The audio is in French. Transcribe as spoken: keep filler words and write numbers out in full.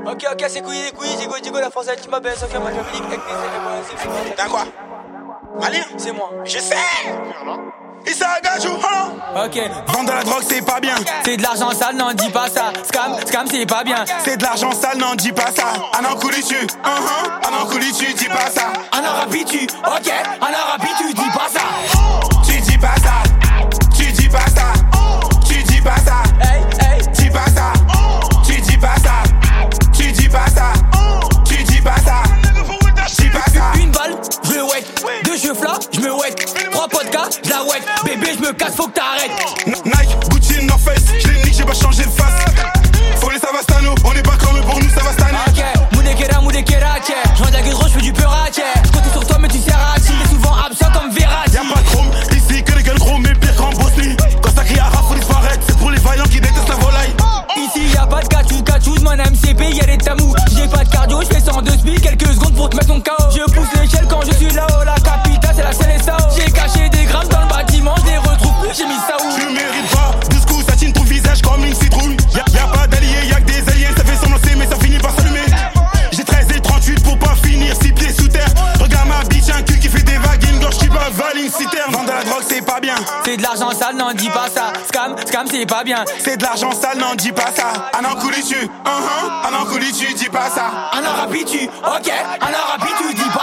Ok, ok, c'est couilles, couilles, Digo, Digo, la française, tu m'appelles, Sophia, moi, Jamaïque, T'as quoi? Malien? C'est moi. Je sais! Issa Gajou, oh Ok, vendre de la drogue c'est pas bien. c'est de l'argent sale, non dis pas ça. Scam, scam c'est pas bien. C'est de l'argent sale, non dis pas ça. Un an couli tu, uh-huh. Un an couli tu, dis pas ça. Un arabi tu, ok, un arabi tu dis pas ça. Tu dis pas ça. Tu dis pas ça. Tu dis pas ça. Hey, hey, Dis pas ça. Tu dis pas ça. Tu dis pas ça. Tu dis pas ça. Dis pas ça. une balle, je le wet. Deux cheveux là, je me wet. Trois podcasts, je la wet. Bébé, je me casse, faut que t'arrêtes. Nike, Gucci, North Face. Je l'ai nique, j'ai pas changé de face. Faut les Savastano. On est pas comme eux, pour nous ça va stanner. Ok, Moudekera, Moudekera, tchè. Je vends de la gueule, je fais du peur, tchè. Je comptais sur toi, mais tu sers à chill. T'es souvent absent comme Verratti. Y'a pas de chrome, ici que les gueules gros, mais pire qu'en Bosnie. Quand ça crie à rap, faut disparaître. C'est pour les vaillants qui détestent la volaille. Ici y'a pas de cachou, cachou, mon M C P, y'a des tamous. J'ai pas de cardio, je fais cent deux speed, quelques secondes pour te mettre ton K O. Je pousse l'échelle quand je suis là-haut, la capitale c'est la seule et ça. J'ai caché des grammes dans le bâtiment, je les retrouve plus, j'ai mis ça où? Tu mérites pas de ce coup, ça tine ton visage comme une citrouille. Y'a, y'a pas d'alliés, y'a que des aliens, ça fait semblant mais ça finit par s'allumer. J'ai treize et trente-huit pour pas finir six pieds sous terre. Regarde ma bitch, un cul qui fait des vagues, une gorge qui peut avaler une citerne. Vendre de la drogue c'est pas bien. C'est de l'argent sale, non dis pas ça. Scam, scam c'est pas bien. C'est de l'argent sale, non dis pas ça. Un an couli tu, uh-huh. Un an couli tu, dis pas ça. Un arabi tu, ok, un arabi tu dis pas